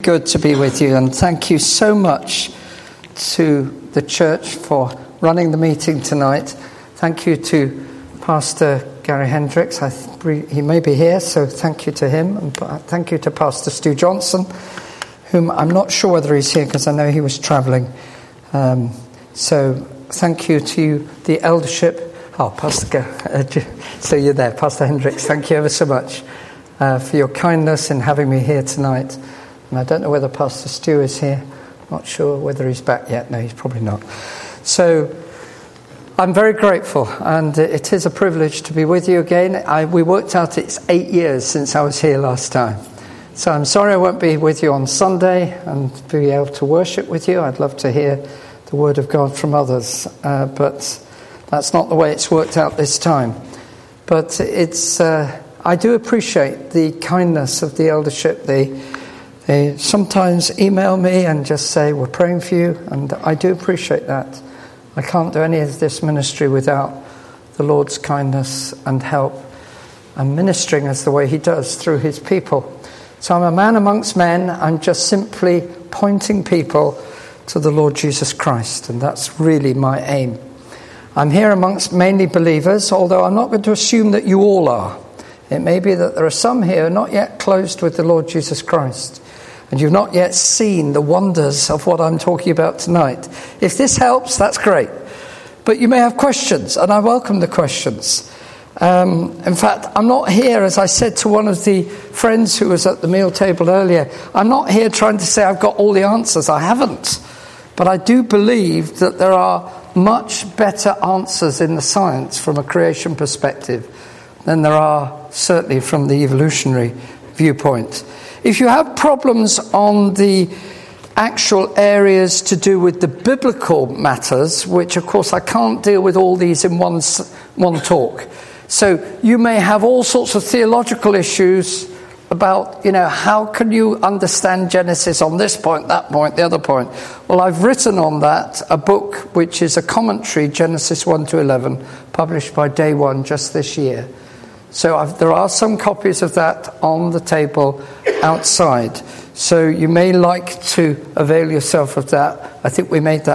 Good to be with you, and thank you so much to the church for running the meeting tonight. Thank you to Pastor Gary Hendricks. He may be here, so thank you to him. And thank you to Pastor Stu Johnson, whom I'm not sure whether he's here because I know he was travelling. So thank you to the eldership. So you're there, Pastor Hendricks. Thank you ever so much for your kindness in having me here tonight. And I don't know whether Pastor Stu is here. Not sure whether he's back yet. No, he's probably not. So I'm very grateful, and it is a privilege to be with you again. We worked out it's 8 years since I was here last time. So I'm sorry I won't be with you on Sunday and be able to worship with you. I'd love to hear the word of God from others, but that's not the way it's worked out this time. But I do appreciate the kindness of the eldership. They sometimes email me and just say, we're praying for you, and I do appreciate that. I can't do any of this ministry without the Lord's kindness and help, and ministering as the way he does through his people. So I'm a man amongst men. I'm just simply pointing people to the Lord Jesus Christ, and that's really my aim. I'm here amongst mainly believers, although I'm not going to assume that you all are. It may be that there are some here not yet closed with the Lord Jesus Christ, and you've not yet seen the wonders of what I'm talking about tonight. If this helps, that's great. But you may have questions, and I welcome the questions. In fact, I'm not here, as I said to one of the friends who was at the meal table earlier, I'm not here trying to say I've got all the answers. I haven't. But I do believe that there are much better answers in the science from a creation perspective than there are certainly from the evolutionary viewpoint. If you have problems on the actual areas to do with the biblical matters, which of course I can't deal with all these in one talk. So you may have all sorts of theological issues about, how can you understand Genesis on this point, that point, the other point? Well, I've written on that a book which is a commentary, Genesis 1 to 11, published by Day One just this year. So there are some copies of that on the table outside. So you may like to avail yourself of that. I think we made that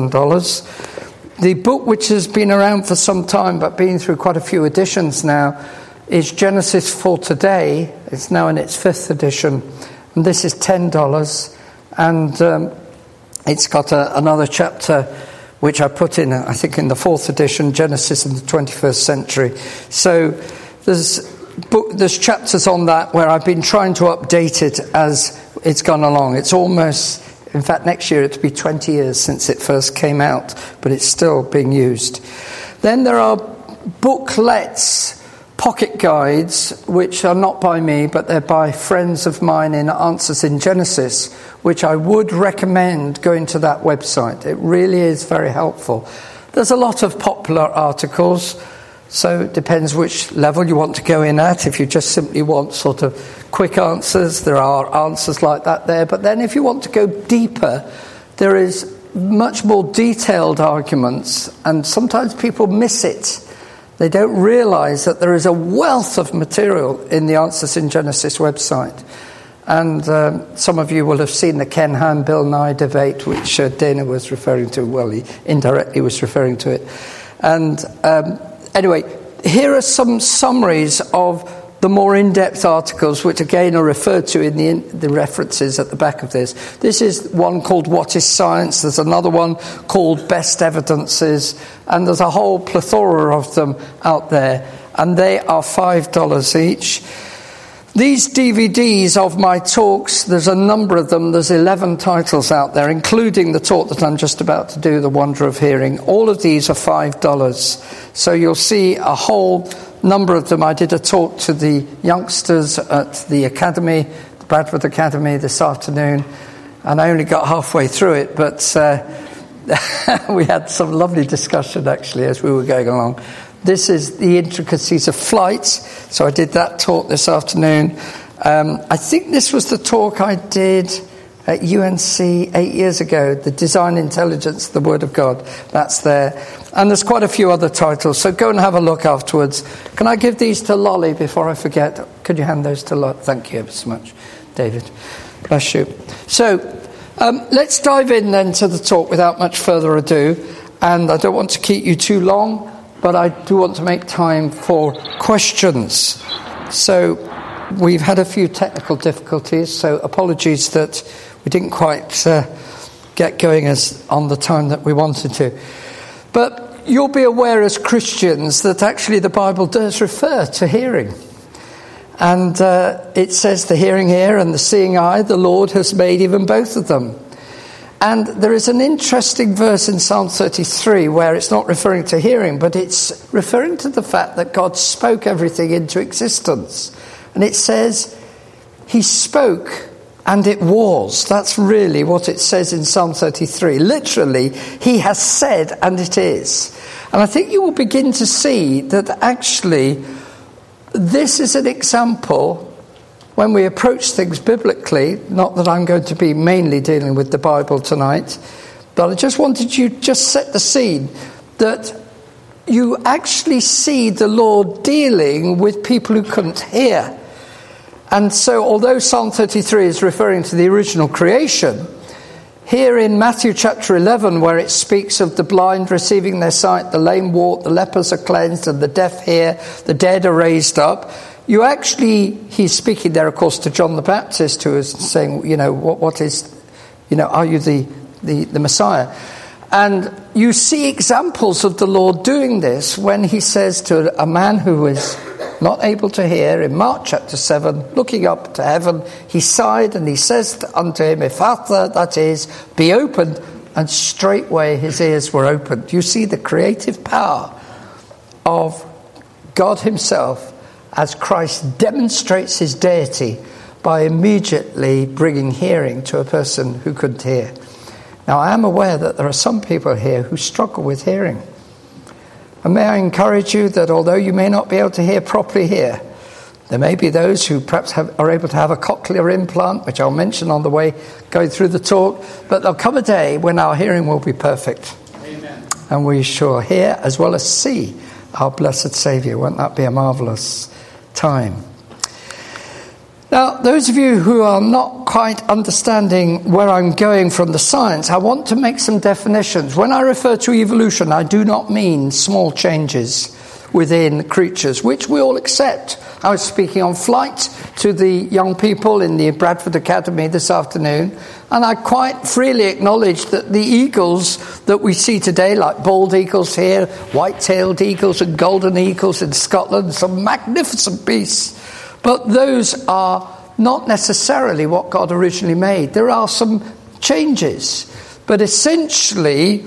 $7. The book, which has been around for some time but been through quite a few editions now, is Genesis for Today. It's now in its 5th edition. And this is $10. And it's got another chapter which I put in, I think, in the 4th edition, Genesis in the 21st century. So there's chapters on that where I've been trying to update it as it's gone along. It's almost, in fact, next year it'll be 20 years since it first came out, but it's still being used. Then there are booklets, pocket guides, which are not by me, but they're by friends of mine in Answers in Genesis, which I would recommend going to that website. It really is very helpful. There's a lot of popular articles. So it depends which level you want to go in at. If you just simply want sort of quick answers, there are answers like that there. But then if you want to go deeper, there is much more detailed arguments, and sometimes people miss it. They don't realise that there is a wealth of material in the Answers in Genesis website. And some of you will have seen the Ken Ham, Bill Nye debate, which Dana was referring to. Well, he indirectly was referring to it. And anyway, here are some summaries of the more in-depth articles, which again are referred to in the references at the back of this. This is one called What is Science? There's another one called Best Evidences, and there's a whole plethora of them out there, and they are $5 each. These DVDs of my talks, there's a number of them. There's 11 titles out there, including the talk that I'm just about to do, The Wonder of Hearing. All of these are $5. So you'll see a whole number of them. I did a talk to the youngsters at the Academy, the Bradford Academy, this afternoon, and I only got halfway through it, but we had some lovely discussion, actually, as we were going along. This is the intricacies of flight. So I did that talk this afternoon. I think this was the talk I did at UNC 8 years ago, the Design Intelligence, the Word of God. That's there. And there's quite a few other titles, so go and have a look afterwards. Can I give these to Lolly before I forget? Could you hand those to Lolly? Thank you ever so much, David. Bless you. So let's dive in then to the talk without much further ado. And I don't want to keep you too long, but I do want to make time for questions. So we've had a few technical difficulties, so apologies that we didn't quite get going as on the time that we wanted to. But you'll be aware as Christians that actually the Bible does refer to hearing. And it says the hearing ear and the seeing eye, the Lord has made even both of them. And there is an interesting verse in Psalm 33 where it's not referring to hearing, but it's referring to the fact that God spoke everything into existence. And it says, he spoke and it was. That's really what it says in Psalm 33. Literally, he has said and it is. And I think you will begin to see that actually this is an example when we approach things biblically, not that I'm going to be mainly dealing with the Bible tonight, but I just wanted you to just set the scene that you actually see the Lord dealing with people who couldn't hear. And so although Psalm 33 is referring to the original creation, here in Matthew chapter 11, where it speaks of the blind receiving their sight, the lame walk, the lepers are cleansed, and the deaf hear, the dead are raised up, he's speaking there, of course, to John the Baptist, who is saying, what is, are you the Messiah? And you see examples of the Lord doing this when he says to a man who is not able to hear, in Mark chapter 7, looking up to heaven, he sighed and he says unto him, Ephphatha, that is, be opened, and straightway his ears were opened. You see the creative power of God himself as Christ demonstrates his deity by immediately bringing hearing to a person who couldn't hear. Now, I am aware that there are some people here who struggle with hearing. And may I encourage you that although you may not be able to hear properly here, there may be those who perhaps are able to have a cochlear implant, which I'll mention on the way going through the talk, but there'll come a day when our hearing will be perfect. Amen. And we shall hear as well as see our blessed Saviour. Won't that be a marvellous time? Now, those of you who are not quite understanding where I'm going from the science, I want to make some definitions. When I refer to evolution, I do not mean small changes within creatures, which we all accept. I was speaking on flight to the young people in the Bradford Academy this afternoon, and I quite freely acknowledge that the eagles that we see today, like bald eagles here, white-tailed eagles and golden eagles in Scotland, some magnificent beasts, but those are not necessarily what God originally made. There are some changes, but essentially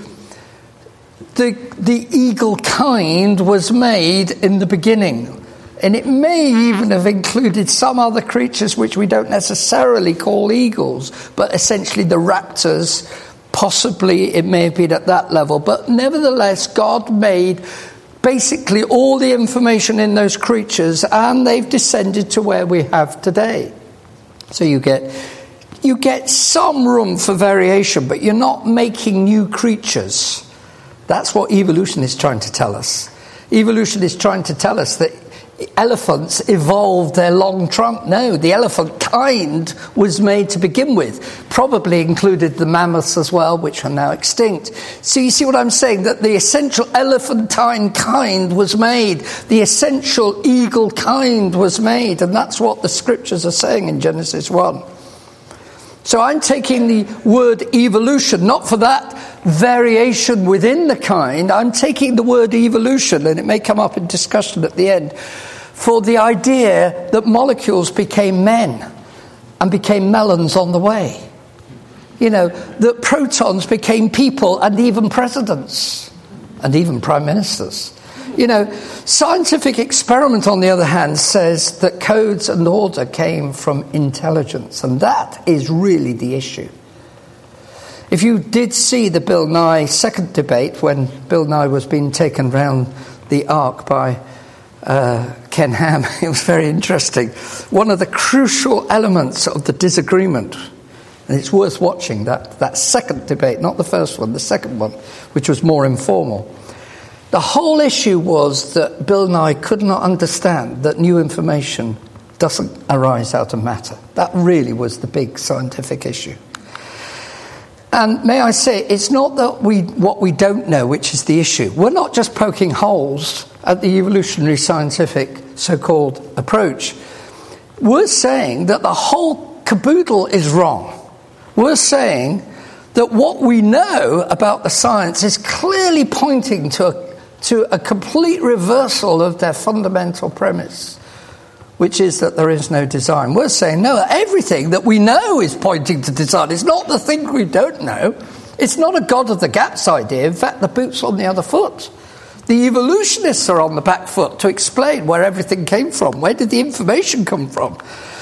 the eagle kind was made in the beginning. And it may even have included some other creatures which we don't necessarily call eagles, but essentially the raptors, possibly it may have been at that level. But nevertheless, God made basically all the information in those creatures, and they've descended to where we have today. So you get some room for variation, but you're not making new creatures. That's what evolution is trying to tell us. Evolution is trying to tell us that elephants evolved their long trunk. No, the elephant kind was made to begin with. Probably included the mammoths as well, which are now extinct. So you see what I'm saying? That the essential elephantine kind was made. The essential eagle kind was made. And that's what the scriptures are saying in Genesis 1. So I'm taking the word evolution, not for that variation within the kind. I'm taking the word evolution, and it may come up in discussion at the end, for the idea that molecules became men and became melons on the way. That protons became people and even presidents and even prime ministers. Scientific experiment, on the other hand, says that codes and order came from intelligence, and that is really the issue. If you did see the Bill Nye second debate, when Bill Nye was being taken round the ark by Ken Ham, it was very interesting. One of the crucial elements of the disagreement, and it's worth watching, that second debate, not the first one, the second one, which was more informal. The whole issue was that Bill Nye could not understand that new information doesn't arise out of matter. That really was the big scientific issue. And may I say, it's not that what we don't know, which is the issue. We're not just poking holes at the evolutionary scientific so-called approach. We're saying that the whole caboodle is wrong. We're saying that what we know about the science is clearly pointing to a complete reversal of their fundamental premise, which is that there is no design. We're saying, no, everything that we know is pointing to design. It's not the thing we don't know. It's not a God of the gaps idea. In fact, the boot's on the other foot. The evolutionists are on the back foot to explain where everything came from. Where did the information come from?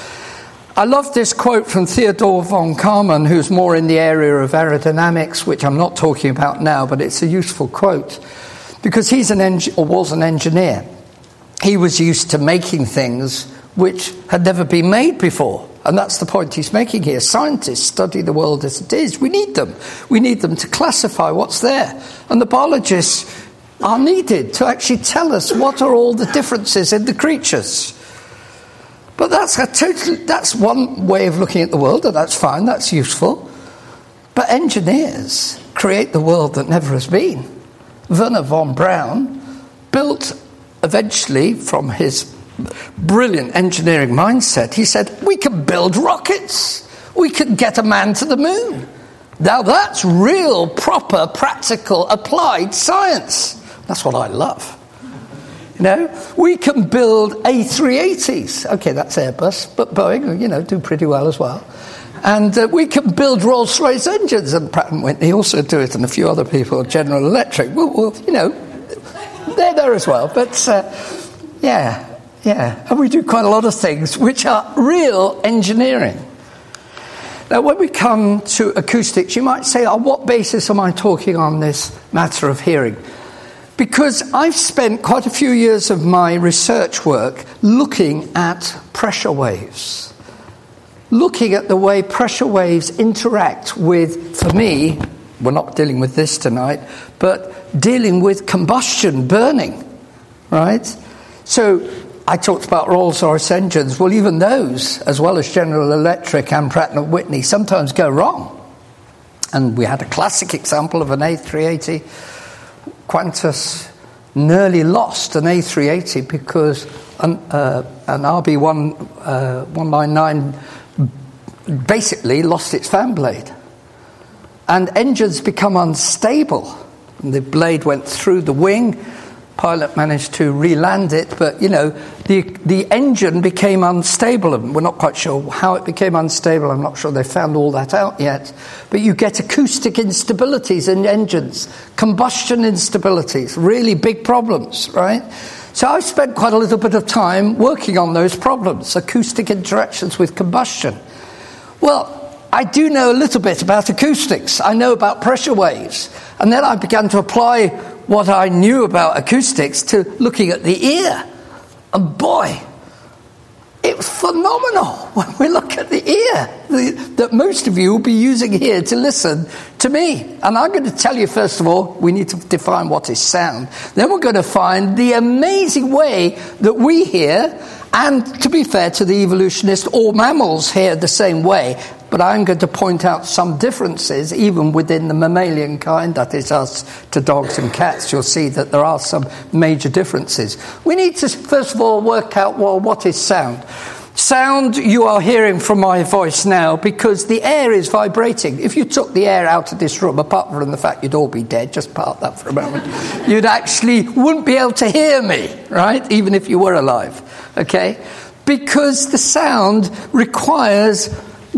I love this quote from Theodore von Karman, who's more in the area of aerodynamics, which I'm not talking about now, but it's a useful quote, because he's was an engineer. He was used to making things which had never been made before. And that's the point he's making here. Scientists study the world as it is. We need them. We need them to classify what's there. And the biologists are needed to actually tell us what are all the differences in the creatures. But that's one way of looking at the world, and that's fine, that's useful. But engineers create the world that never has been. Wernher von Braun built, eventually, from his brilliant engineering mindset, he said, we can build rockets. We can get a man to the moon. Now that's real, proper, practical, applied science. That's what I love. You know, we can build A380s. Okay, that's Airbus, but Boeing, do pretty well as well. And we can build Rolls-Royce engines, and Pratt & Whitney also do it, and a few other people, General Electric. Well, they're there as well. But, yeah. And we do quite a lot of things which are real engineering. Now, when we come to acoustics, you might say, on what basis am I talking on this matter of hearing? Because I've spent quite a few years of my research work looking at pressure waves. Looking at the way pressure waves interact with, for me, we're not dealing with this tonight, but dealing with combustion, burning, right? So I talked about Rolls-Royce engines. Well, even those, as well as General Electric and Pratt & Whitney, sometimes go wrong. And we had a classic example of an A380. Qantas nearly lost an A380 because an RB199 basically lost its fan blade. And engines become unstable. And the blade went through the wing. Pilot managed to re-land it, but, the engine became unstable. And we're not quite sure how it became unstable. I'm not sure they found all that out yet. But you get acoustic instabilities in engines, combustion instabilities, really big problems, right? So I've spent quite a little bit of time working on those problems, acoustic interactions with combustion. Well, I do know a little bit about acoustics. I know about pressure waves. And then I began to apply what I knew about acoustics to looking at the ear. And boy, it was phenomenal when we look at the ear that most of you will be using here to listen to me. And I'm going to tell you, first of all, we need to define what is sound. Then we're going to find the amazing way that we hear, and to be fair to the evolutionists, all mammals hear the same way. But I'm going to point out some differences even within the mammalian kind, that is us to dogs and cats. You'll see that there are some major differences. We need to, first of all, work out, what is sound? Sound, you are hearing from my voice now because the air is vibrating. If you took the air out of this room, apart from the fact you'd all be dead, just park that for a moment, you wouldn't be able to hear me, right? Even if you were alive, okay? Because the sound requires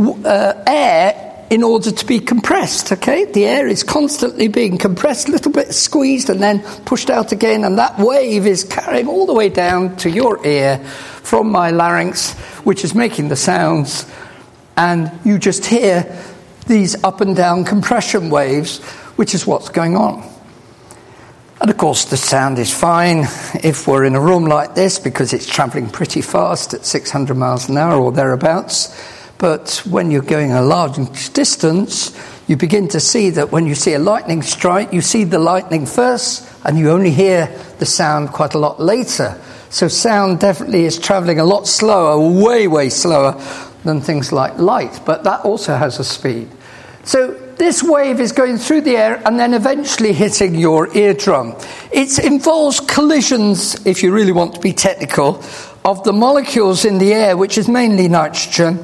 air in order to be compressed, okay? The air is constantly being compressed, a little bit squeezed and then pushed out again, and that wave is carrying all the way down to your ear from my larynx, which is making the sounds, and you just hear these up and down compression waves, which is what's going on. And of course the sound is fine if we're in a room like this because it's travelling pretty fast at 600 miles an hour or thereabouts. But when you're going a large distance, you begin to see that when you see a lightning strike, you see the lightning first, and you only hear the sound quite a lot later. So sound definitely is travelling a lot slower, way slower than things like light, but that also has a speed. So this wave is going through the air and then eventually hitting your eardrum. It involves collisions, if you really want to be technical, of the molecules in the air, which is mainly nitrogen,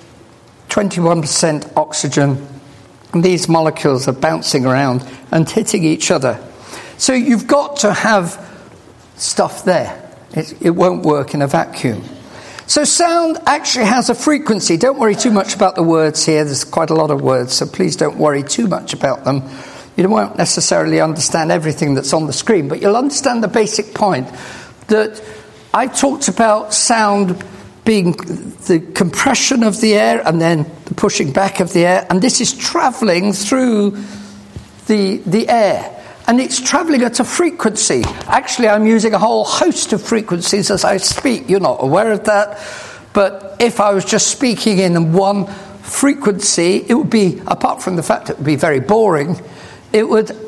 21% oxygen. And these molecules are bouncing around and hitting each other. So you've got to have stuff there. It won't work in a vacuum. So sound actually has a frequency. Don't worry too much about the words here. There's quite a lot of words, so please don't worry too much about them. You won't necessarily understand everything that's on the screen, but you'll understand the basic point that I talked about sound being the compression of the air and then the pushing back of the air, and this is travelling through the air. And it's travelling at a frequency. Actually, I'm using a whole host of frequencies as I speak. You're not aware of that. But if I was just speaking in one frequency, it would be, apart from the fact it would be very boring, it wouldn't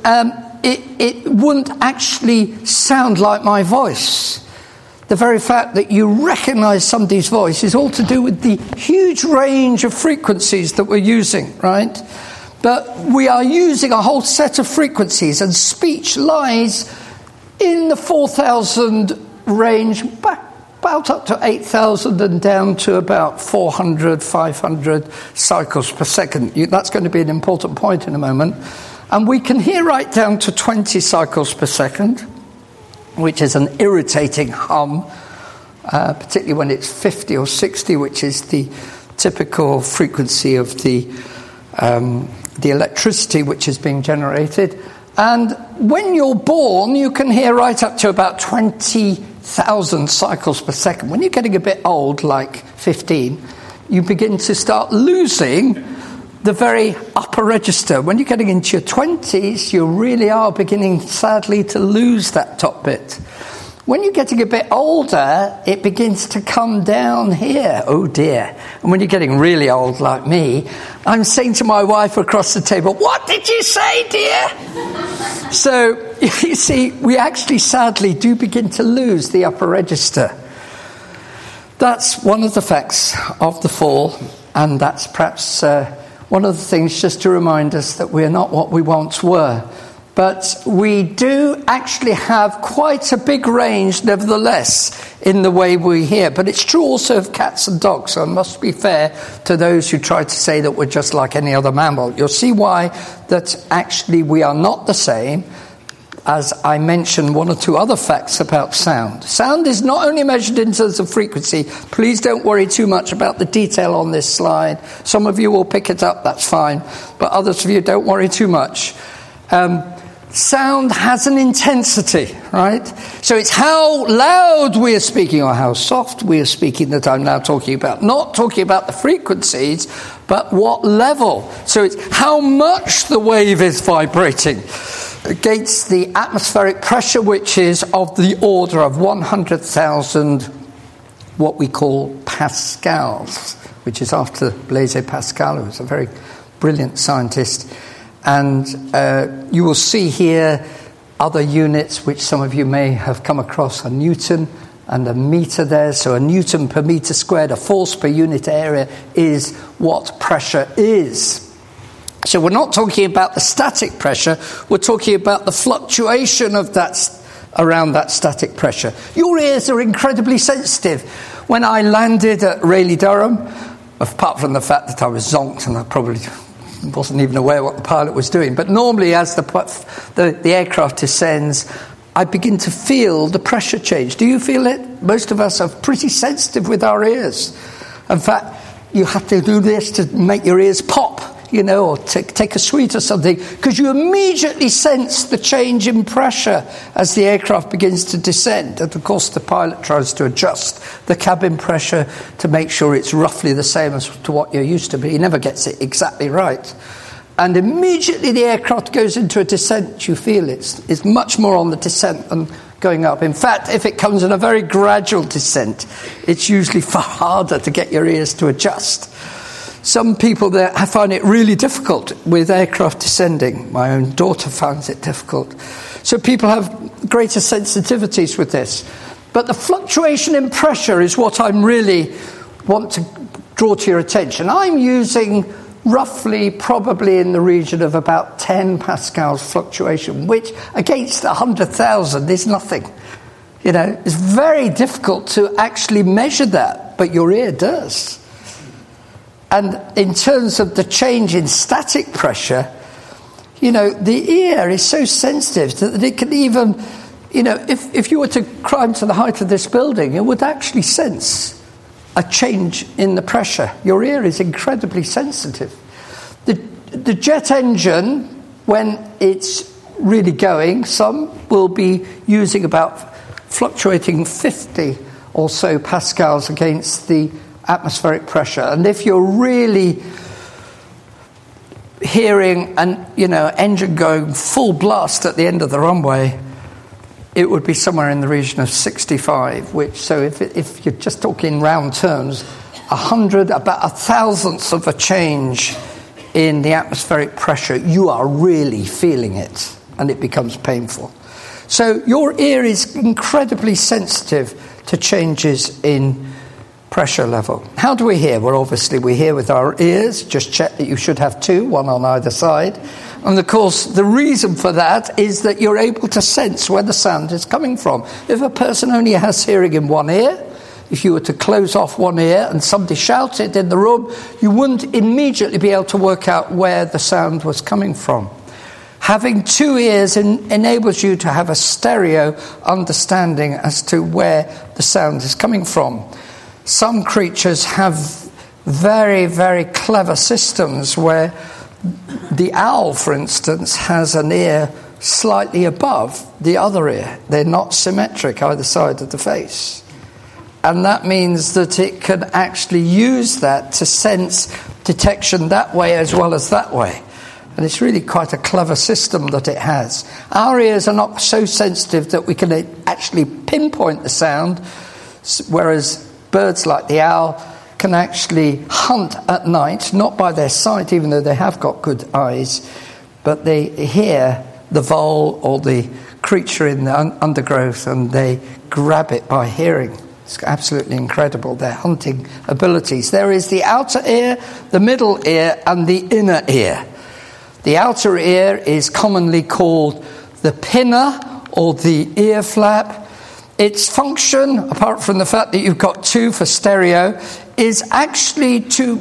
actually sound like my voice. The very fact that you recognise somebody's voice is all to do with the huge range of frequencies that we're using, right? But we are using a whole set of frequencies, and speech lies in the 4,000 range, about up to 8,000 and down to about 400, 500 cycles per second. That's going to be an important point in a moment. And we can hear right down to 20 cycles per second, which is an irritating hum, particularly when it's 50 or 60, which is the typical frequency of the electricity which is being generated. And when you're born, you can hear right up to about 20,000 cycles per second. When you're getting a bit old, like 15, you begin to start losing the very upper register. When you're getting into your 20s, you really are beginning, sadly, to lose that top bit. When you're getting a bit older, it begins to come down here. Oh dear. And when you're getting really old like me, I'm saying to my wife across the table, "What did you say, dear?" So, you see, we actually sadly do begin to lose the upper register. That's one of the facts of the fall, and that's perhaps one of the things just to remind us that we're not what we once were. But we do actually have quite a big range, nevertheless, in the way we hear. But it's true also of cats and dogs, so I must be fair to those who try to say that we're just like any other mammal. You'll see why that actually we are not the same, as I mentioned one or two other facts about sound. Sound is not only measured in terms of frequency. Please don't worry too much about the detail on this slide. Some of you will pick it up, that's fine. But others of you, don't worry too much. Sound has an intensity, right? So it's how loud we are speaking or how soft we are speaking that I'm now talking about. Not talking about the frequencies, but what level. So it's how much the wave is vibrating against the atmospheric pressure, which is of the order of 100,000, what we call pascals, which is after Blaise Pascal, who was a very brilliant scientist. And you will see here other units which some of you may have come across, a Newton and a metre there. So a Newton per metre squared, a force per unit area, is what pressure is. So we're not talking about the static pressure, we're talking about the fluctuation of that around that static pressure. Your ears are incredibly sensitive. When I landed at Raleigh-Durham, apart from the fact that I was zonked and I probably wasn't even aware what the pilot was doing. But normally as the aircraft descends, I begin to feel the pressure change. Do you feel it? Most of us are pretty sensitive with our ears. In fact, you have to do this to make your ears pop, or take a sweet or something, because you immediately sense the change in pressure as the aircraft begins to descend. And of course the pilot tries to adjust the cabin pressure to make sure it's roughly the same as to what you're used to, but he never gets it exactly right. And immediately the aircraft goes into a descent, you feel it's much more on the descent than going up. In fact, if it comes in a very gradual descent, it's usually far harder to get your ears to adjust. Some people there find it really difficult with aircraft descending. My own daughter finds it difficult. So people have greater sensitivities with this. But the fluctuation in pressure is what I really want to draw to your attention. I'm using roughly probably in the region of about 10 pascals fluctuation, which against 100,000 is nothing. You know, it's very difficult to actually measure that, but your ear does. And in terms of the change in static pressure, you know, the ear is so sensitive that it can even, you know, if you were to climb to the height of this building, it would actually sense a change in the pressure. Your ear is incredibly sensitive. The jet engine, when it's really going, some will be using about fluctuating 50 or so pascals against the atmospheric pressure. And if you're really hearing an engine going full blast at the end of the runway, it would be somewhere in the region of 65, which, so if you're just talking round terms, 100, about 1,000th of a change in the atmospheric pressure, you are really feeling it, and it becomes painful. So your ear is incredibly sensitive to changes in pressure level. How do we hear? Well, obviously we hear with our ears. Just check that you should have two, one on either side. And of course, the reason for that is that you're able to sense where the sound is coming from. If a person only has hearing in one ear, if you were to close off one ear and somebody shouted in the room, you wouldn't immediately be able to work out where the sound was coming from. Having two ears enables you to have a stereo understanding as to where the sound is coming from. Some creatures have very, very clever systems where the owl, for instance, has an ear slightly above the other ear. They're not symmetric either side of the face. And that means that it can actually use that to sense detection that way as well as that way. And it's really quite a clever system that it has. Our ears are not so sensitive that we can actually pinpoint the sound, whereas birds like the owl can actually hunt at night, not by their sight, even though they have got good eyes, but they hear the vole or the creature in the undergrowth and they grab it by hearing. It's absolutely incredible, their hunting abilities. There is the outer ear, the middle ear, and the inner ear. The outer ear is commonly called the pinna or the ear flap. Its function, apart from the fact that you've got two for stereo, is actually to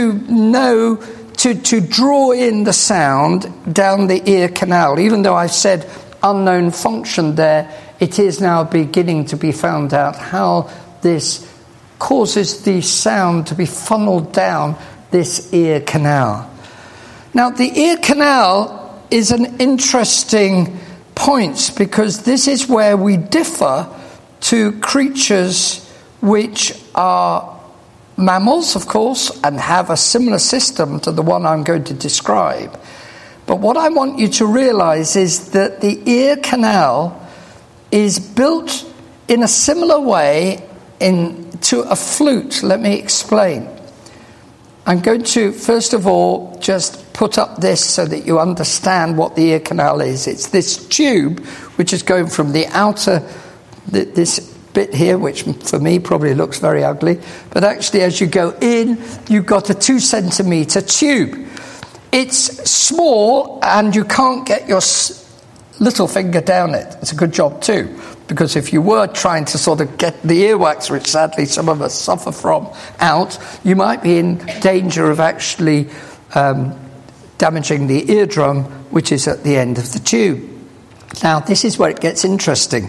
draw in the sound down the ear canal. Even though I've said unknown function there, it is now beginning to be found out how this causes the sound to be funneled down this ear canal. Now, the ear canal is an interesting point because this is where we differ to creatures which are mammals, of course, and have a similar system to the one I'm going to describe. But what I want you to realize is that the ear canal is built in a similar way to a flute. Let me explain. I'm going to, first of all, just put up this so that you understand what the ear canal is. It's this tube which is going from the outer, this bit here, which for me probably looks very ugly, but actually as you go in, you've got a 2 centimetre tube. It's small and you can't get your little finger down it. It's a good job too, because if you were trying to sort of get the earwax, which sadly some of us suffer from, out, you might be in danger of actually damaging the eardrum, which is at the end of the tube. Now, this is where it gets interesting.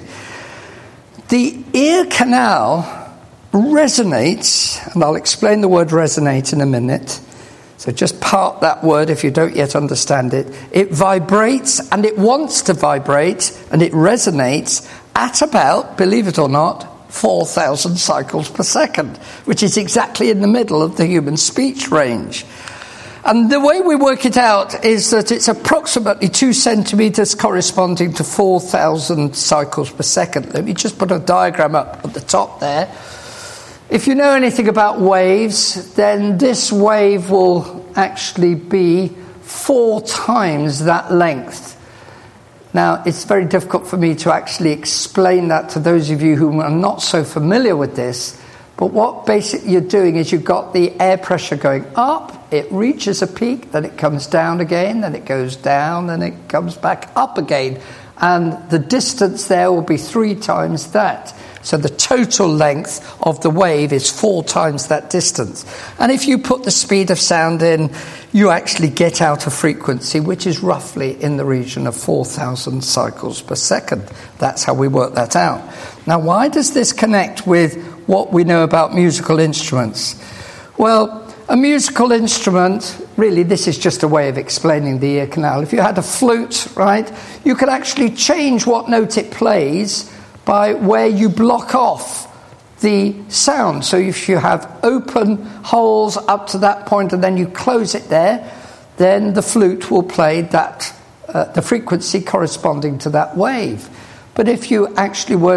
The ear canal resonates, and I'll explain the word resonate in a minute. So just park that word if you don't yet understand it. It vibrates, and it wants to vibrate, and it resonates at about, believe it or not, 4,000 cycles per second, which is exactly in the middle of the human speech range. And the way we work it out is that it's approximately 2 centimetres corresponding to 4,000 cycles per second. Let me just put a diagram up at the top there. If you know anything about waves, then this wave will actually be 4 times that length. Now, it's very difficult for me to actually explain that to those of you who are not so familiar with this, but what basically you're doing is you've got the air pressure going up, it reaches a peak, then it comes down again, then it goes down, then it comes back up again. And the distance there will be 3 times that. So the total length of the wave is 4 times that distance. And if you put the speed of sound in, you actually get out a frequency which is roughly in the region of 4,000 cycles per second. That's how we work that out. Now, why does this connect with what we know about musical instruments? Well, a musical instrument, really, this is just a way of explaining the ear canal. If you had a flute, right, you could actually change what note it plays by where you block off the sound. So if you have open holes up to that point and then you close it there, then the flute will play that the frequency corresponding to that wave. But if you actually were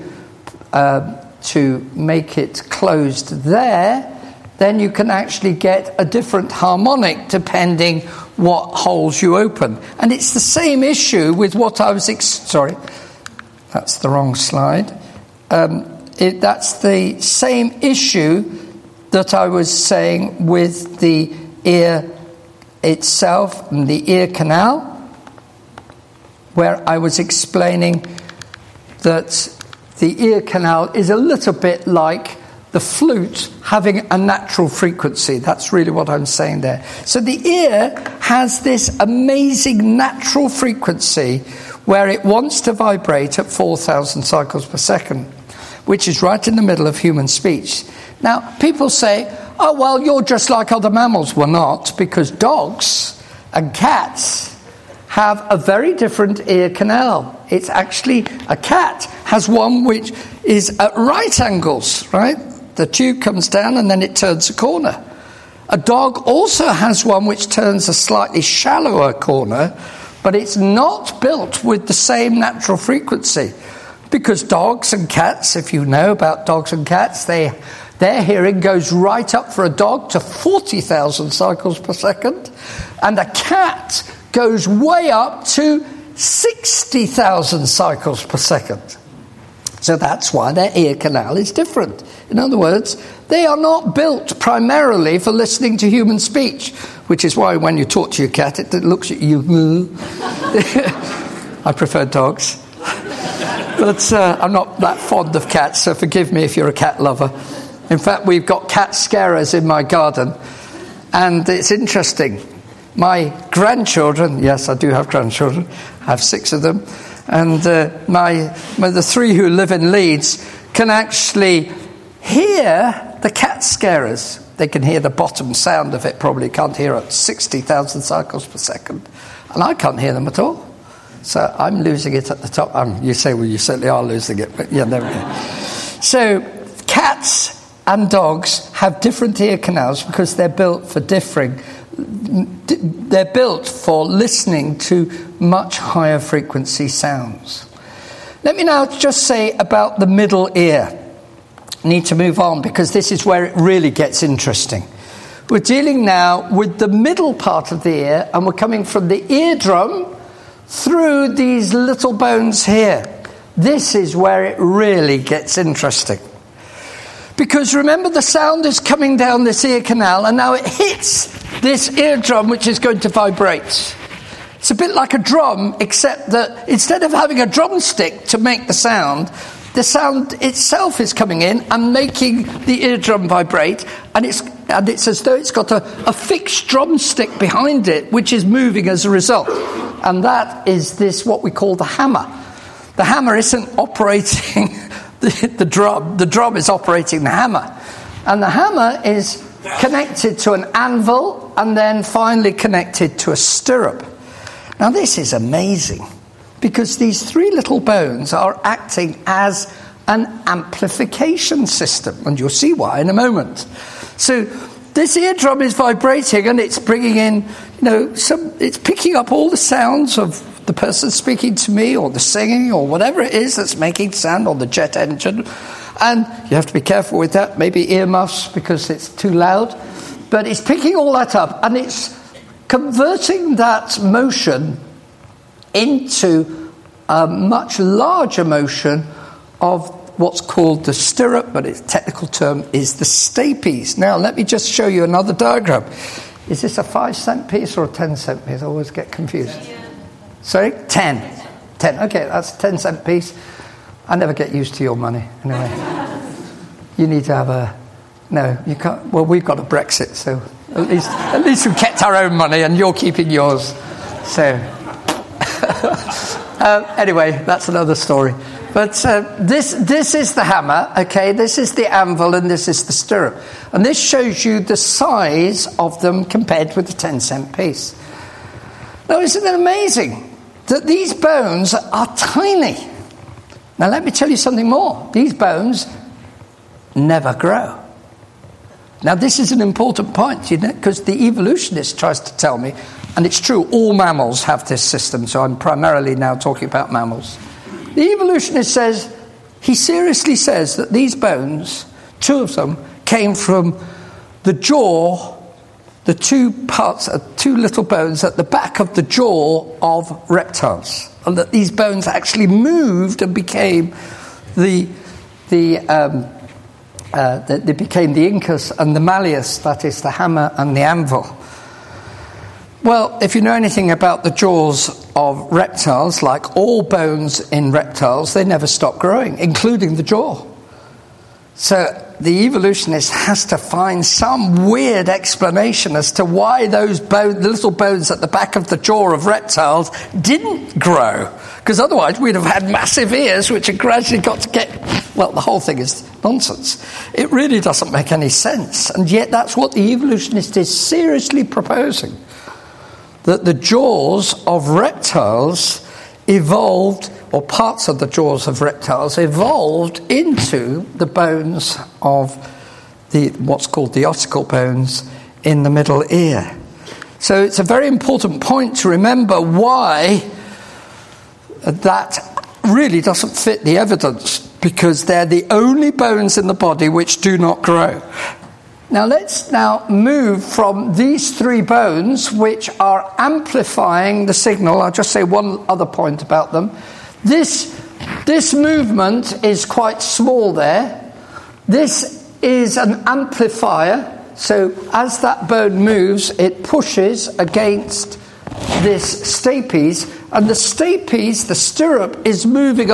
to make it closed there, then you can actually get a different harmonic depending what holes you open. And it's the same issue with what I was... Sorry, that's the wrong slide. That's the same issue that I was saying with the ear itself and the ear canal, where I was explaining that the ear canal is a little bit like the flute having a natural frequency. That's really what I'm saying there. So the ear has this amazing natural frequency where it wants to vibrate at 4,000 cycles per second, which is right in the middle of human speech. Now, people say, oh, well, you're just like other mammals. Well, not, because dogs and cats have a very different ear canal. It's actually, a cat has one which is at right angles, right? The tube comes down and then it turns a corner. A dog also has one which turns a slightly shallower corner, but it's not built with the same natural frequency. Because dogs and cats, if you know about dogs and cats, their hearing goes right up for a dog to 40,000 cycles per second, and a cat goes way up to 60,000 cycles per second. So that's why their ear canal is different. In other words, they are not built primarily for listening to human speech, which is why when you talk to your cat, it looks at you. I prefer dogs. But I'm not that fond of cats, so forgive me if you're a cat lover. In fact, we've got cat scarers in my garden. And it's interesting. My grandchildren, yes, I do have grandchildren. I have 6 of them. And the 3 who live in Leeds can actually hear the cat scarers. They can hear the bottom sound of it, probably can't hear it, 60,000 cycles per second. And I can't hear them at all. So I'm losing it at the top. You say, well, you certainly are losing it. But yeah, there we go. So cats and dogs have different ear canals because they're built for they're built for listening to much higher frequency sounds. Let me now just say about the middle ear. I need to move on because this is where it really gets interesting. We're dealing now with the middle part of the ear, and we're coming from the eardrum through these little bones here. This is where it really gets interesting. Because remember, the sound is coming down this ear canal, and now it hits this eardrum, which is going to vibrate. It's a bit like a drum, except that instead of having a drumstick to make the sound itself is coming in and making the eardrum vibrate, and it's as though it's got a fixed drumstick behind it, which is moving as a result. And that is this, what we call the hammer. The hammer isn't operating the drum. The drum is operating the hammer. And the hammer is connected to an anvil and then finally connected to a stirrup. Now this is amazing because these 3 little bones are acting as an amplification system. And you'll see why in a moment. So this eardrum is vibrating and it's bringing in, it's picking up all the sounds of the person speaking to me or the singing or whatever it is that's making sound, or the jet engine. And you have to be careful with that, maybe earmuffs because it's too loud. But it's picking all that up and it's converting that motion into a much larger motion of what's called the stirrup, but its technical term is the stapes. Now, let me just show you another diagram. Is this a 5-cent piece or a 10-cent piece? I always get confused. Sorry? 10. 10. Okay, that's a 10-cent piece. I never get used to your money, anyway. You need to have a... No, you can't. Well, we've got a Brexit, so at least we've kept our own money and you're keeping yours. So, anyway, that's another story. But this is the hammer, okay? This is the anvil and this is the stirrup. And this shows you the size of them compared with the 10-cent piece. Now, isn't it amazing that these bones are tiny? Now, let me tell you something more. These bones never grow. Now, this is an important point, because the evolutionist tries to tell me, and it's true, all mammals have this system, so I'm primarily now talking about mammals. The evolutionist says, he seriously says that these bones, 2 of them, came from the jaw, the 2 little bones at the back of the jaw of reptiles, and that these bones actually moved and became they became the incus and the malleus, that is the hammer and the anvil. Well, if you know anything about the jaws of reptiles, like all bones in reptiles, they never stop growing, including the jaw. So the evolutionist has to find some weird explanation as to why those the little bones at the back of the jaw of reptiles didn't grow. Because otherwise we'd have had massive ears which had gradually got to get... Well, the whole thing is nonsense. It really doesn't make any sense. And yet that's what the evolutionist is seriously proposing. That the jaws of reptiles evolved, or parts of the jaws of reptiles evolved into the bones of what's called the ossicle bones in the middle ear. So it's a very important point to remember why that really doesn't fit the evidence, because they're the only bones in the body which do not grow. Now let's move from these 3 bones, which are amplifying the signal. I'll just say one other point about them. This movement is quite small there. This is an amplifier. So as that bone moves, it pushes against this stapes, and the stapes, the stirrup, is moving a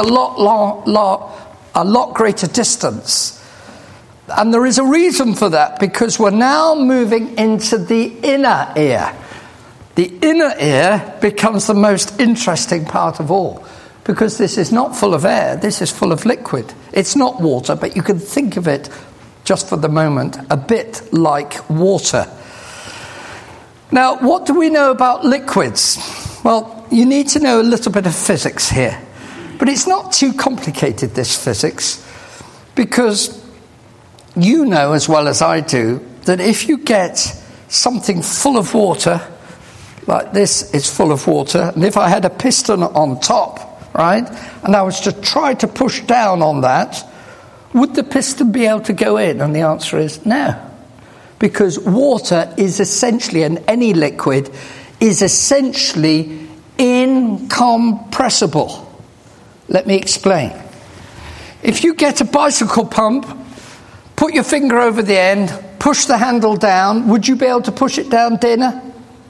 lot greater distance. And there is a reason for that, because we're now moving into the inner ear. The inner ear becomes the most interesting part of all, because this is not full of air, this is full of liquid. It's not water, but you can think of it, just for the moment, a bit like water. Now, what do we know about liquids? Well, you need to know a little bit of physics here. But it's not too complicated, this physics, because you know as well as I do that if you get something full of water, like this is full of water, and if I had a piston on top, right, and I was to try to push down on that, would the piston be able to go in? And the answer is no. Because water is essentially, and any liquid, is essentially incompressible. Let me explain. If you get a bicycle pump, put your finger over the end, push the handle down, would you be able to push it down, Dana?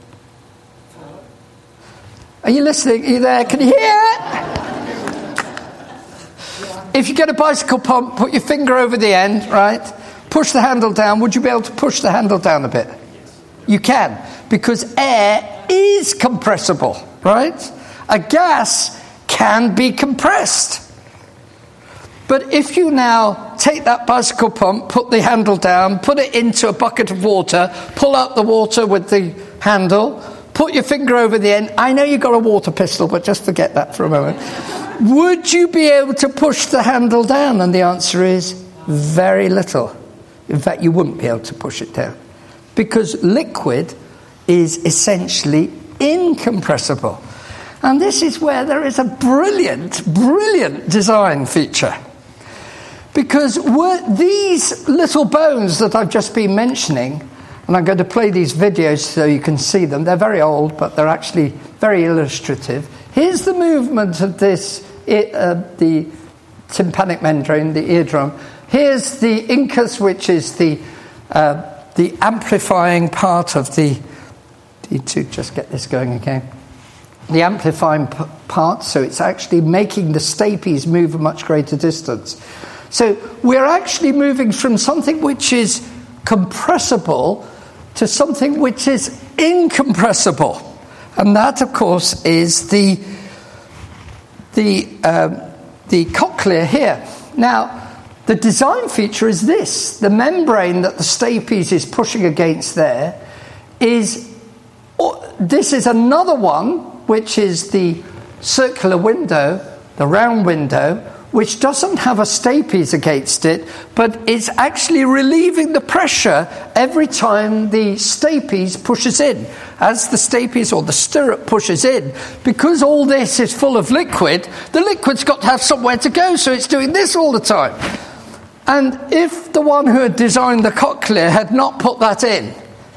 Are you listening? Are you there? Can you hear it? If you get a bicycle pump, put your finger over the end, right? Push the handle down. Would you be able to push the handle down a bit? You can, because air is compressible, right? A gas can be compressed. But if you now take that bicycle pump, put the handle down, put it into a bucket of water, pull out the water with the handle, put your finger over the end. I know you've got a water pistol, but just forget that for a moment. Would you be able to push the handle down? And the answer is very little. In fact, you wouldn't be able to push it down, because liquid is essentially incompressible. And this is where there is a brilliant design feature. Because these little bones that I've just been mentioning And I'm going to play these videos so you can see them. They're very old, but they're actually very illustrative. Here's the movement of this, the tympanic membrane, the eardrum. Here's the incus, which is the amplifying part of the... Need to just get this going again. The amplifying part, so it's actually making the stapes move a much greater distance. So we're actually moving from something which is compressible to something which is incompressible. And that, of course, is the cochlea here. Now, the design feature is this. The membrane that the stapes is pushing against there this is another one, which is the circular window, the round window, which doesn't have a stapes against it, but it's actually relieving the pressure every time the stapes pushes in. As the stapes or the stirrup pushes in, because all this is full of liquid, the liquid's got to have somewhere to go, so it's doing this all the time. And if the one who had designed the cochlea had not put that in,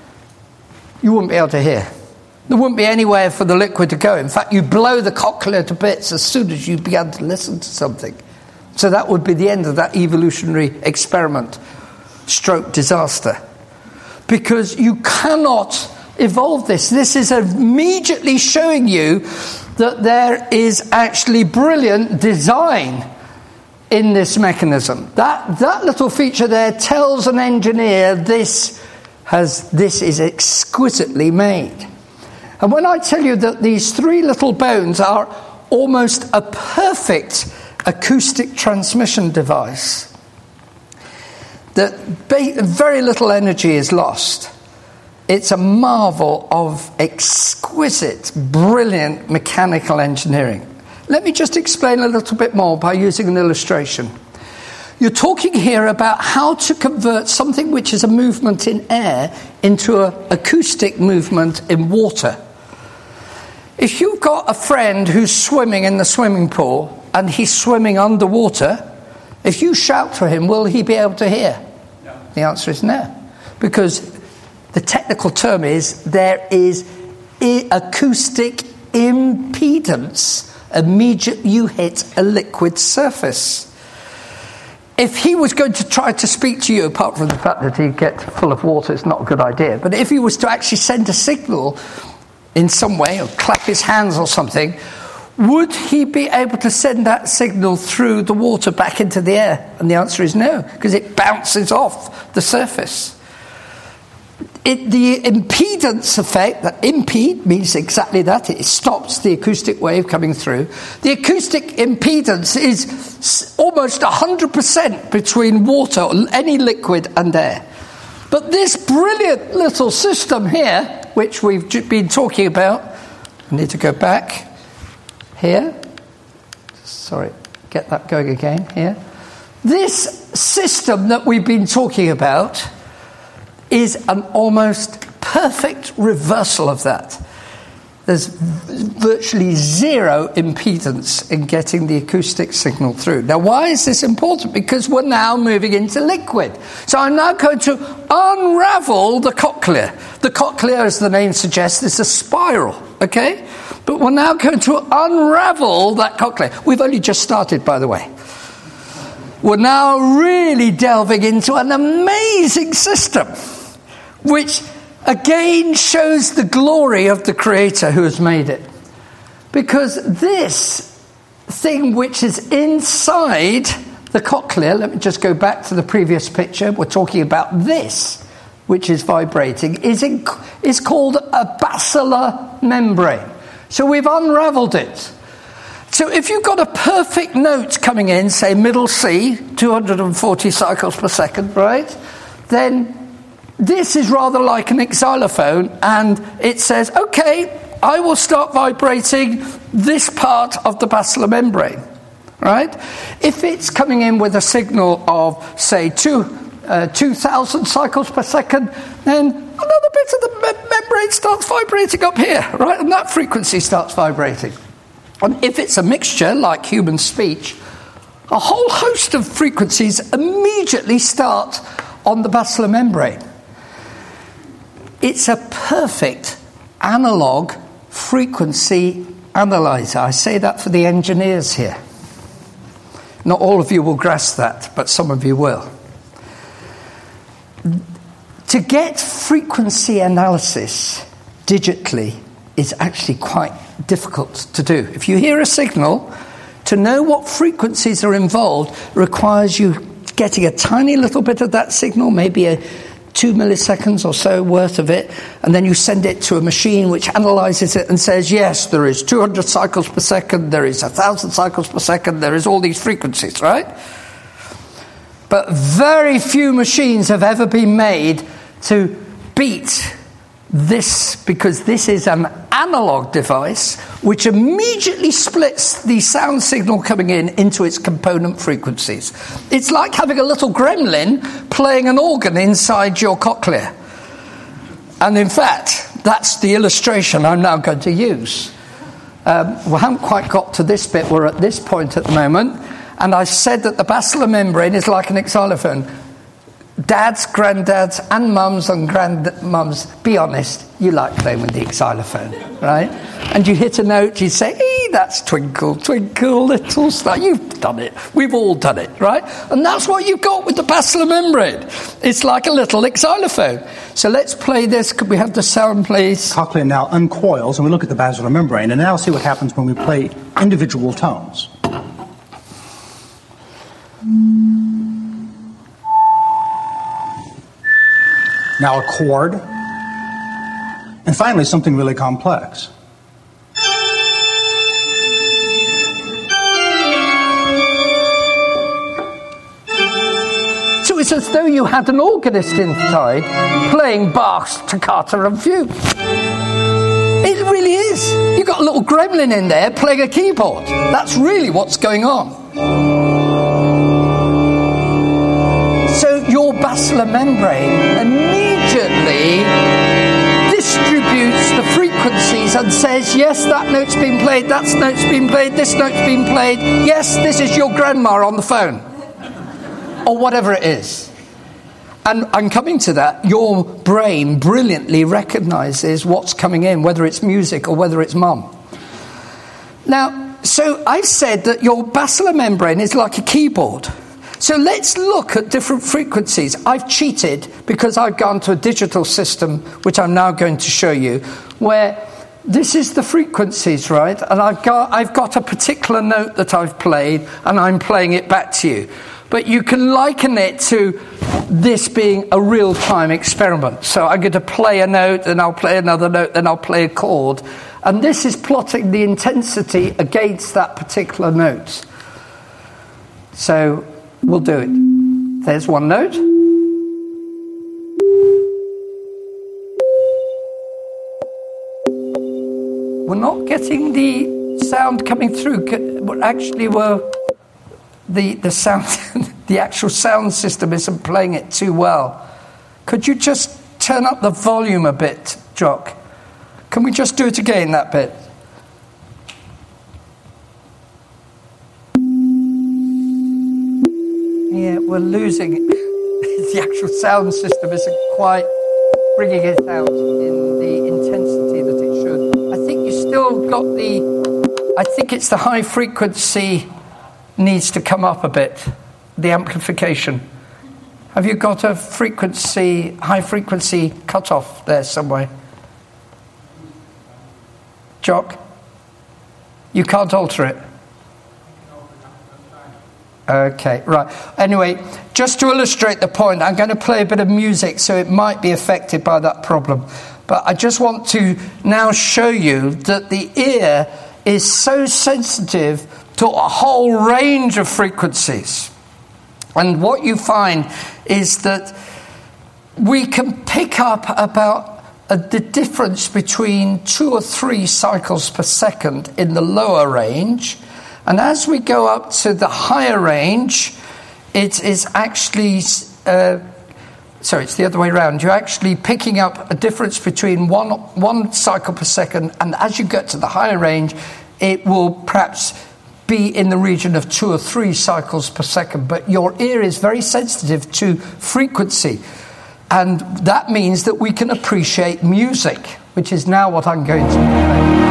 you wouldn't be able to hear. There wouldn't be anywhere for the liquid to go. In fact, you blow the cochlea to bits as soon as you began to listen to something. So that would be the end of that evolutionary experiment, stroke disaster. Because you cannot evolve this. This is immediately showing you that there is actually brilliant design in this mechanism. That little feature there tells an engineer this is exquisitely made. And when I tell you that these three little bones are almost a perfect acoustic transmission device, that very little energy is lost, it's a marvel of exquisite, brilliant mechanical engineering. Let me just explain a little bit more by using an illustration. You're talking here about how to convert something which is a movement in air into an acoustic movement in water. If you've got a friend who's swimming in the swimming pool and he's swimming underwater, if you shout to him, will he be able to hear? No. The answer is no. Because the technical term is there is acoustic impedance immediately you hit a liquid surface. If he was going to try to speak to you, apart from the fact that he'd get full of water, it's not a good idea. But if he was to actually send a signal in some way, or clap his hands or something, would he be able to send that signal through the water back into the air? And the answer is no, because it bounces off the surface. The impedance effect, that impede means exactly that, it stops the acoustic wave coming through. The acoustic impedance is almost 100% between water, or any liquid, and air. But this brilliant little system here, which we've been talking about, I need to go back here. Sorry, get that going again here. This system that we've been talking about is an almost perfect reversal of that. There's virtually zero impedance in getting the acoustic signal through. Now, why is this important? Because we're now moving into liquid. So I'm now going to unravel the cochlea. The cochlea, as the name suggests, is a spiral, okay? But we're now going to unravel that cochlea. We've only just started, by the way. We're now really delving into an amazing system, which again shows the glory of the Creator who has made it. Because this thing which is inside the cochlea, let me just go back to the previous picture, we're talking about this, which is vibrating, is called a basilar membrane. So we've unraveled it. So if you've got a perfect note coming in, say middle C, 240 cycles per second, right? Then this is rather like an xylophone, and it says, okay, I will start vibrating this part of the basilar membrane, right? If it's coming in with a signal of, say, 2,000 cycles per second, then another bit of the membrane starts vibrating up here, right? And that frequency starts vibrating. And if it's a mixture, like human speech, a whole host of frequencies immediately start on the basilar membrane. it's a perfect analog frequency analyzer. I say that for the engineers here. Not all of you will grasp that, but some of you will. To get frequency analysis digitally is actually quite difficult to do. If you hear a signal, to know what frequencies are involved requires you getting a tiny little bit of that signal, maybe a 2 milliseconds or so worth of it, and then you send it to a machine which analyzes it and says, yes, there is 200 cycles per second, there is 1,000 cycles per second, there is all these frequencies, right? But very few machines have ever been made to beat this, because this is an analog device which immediately splits the sound signal coming in into its component frequencies. It's like having a little gremlin playing an organ inside your cochlea. And in fact, that's the illustration I'm now going to use. We haven't quite got to this bit. We're at this point at the moment. And I said that the basilar membrane is like an xylophone. Dads, granddads, and mums and grandmums, be honest, you like playing with the xylophone, right? And you hit a note, you say, hey, that's twinkle, twinkle, little star. You've done it. We've all done it, right? And that's what you've got with the basilar membrane. It's like a little xylophone. So let's play this. Could we have the sound, please? Cochlea now uncoils, and we look at the basilar membrane, and now see what happens when we play individual tones. Now a chord, and finally something really complex. So it's as though you had an organist inside playing Bach's Toccata and Fugue. It really is. You've got a little gremlin in there playing a keyboard. That's really what's going on. So your basilar membrane immediately distributes the frequencies and says, yes, that note's been played, that note's been played, this note's been played, yes, this is your grandma on the phone, or whatever it is. And I'm coming to that. Your brain brilliantly recognizes what's coming in, whether it's music or whether it's mum. Now, so I've said that your basilar membrane is like a keyboard. So let's look at different frequencies. I've cheated because I've gone to a digital system, which I'm now going to show you, where this is the frequencies, right? And I've got a particular note that I've played, and I'm playing it back to you. But you can liken it to this being a real-time experiment. So I'm going to play a note, then I'll play another note, then I'll play a chord. And this is plotting the intensity against that particular note. So we'll do it. There's one note. We're not getting the sound coming through. Actually, the sound, the actual sound system isn't playing it too well. Could you just turn up the volume a bit, Jock? Can we just do it again, that bit? Yeah, we're losing it. The actual sound system isn't quite bringing it out in the intensity that it should. I think you still got I think it's the high frequency needs to come up a bit, the amplification. Have you got a high frequency cutoff there somewhere? Jock? You can't alter it? Okay, right. Anyway, just to illustrate the point, I'm going to play a bit of music, so it might be affected by that problem. But I just want to now show you that the ear is so sensitive to a whole range of frequencies. And what you find is that we can pick up about the difference between 2 or 3 cycles per second in the lower range. And as we go up to the higher range, it is actually, it's the other way around. You're actually picking up a difference between one cycle per second, and as you get to the higher range, it will perhaps be in the region of 2 or 3 cycles per second. But your ear is very sensitive to frequency. And that means that we can appreciate music, which is now what I'm going to play.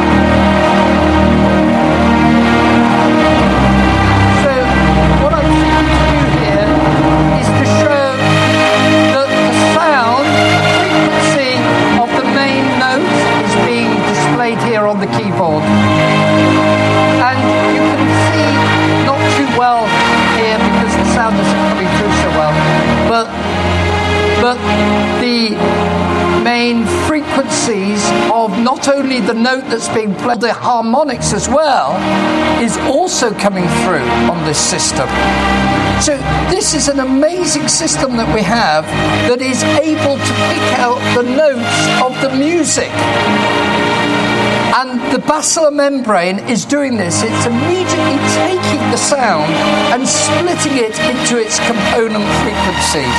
On the keyboard, and you can see not too well here because the sound isn't coming through so well, but the main frequencies of not only the note that's being played, the harmonics as well, is also coming through on this system. So this is an amazing system that we have that is able to pick out the notes of the music. And the basilar membrane is doing this. It's immediately taking the sound and splitting it into its component frequencies.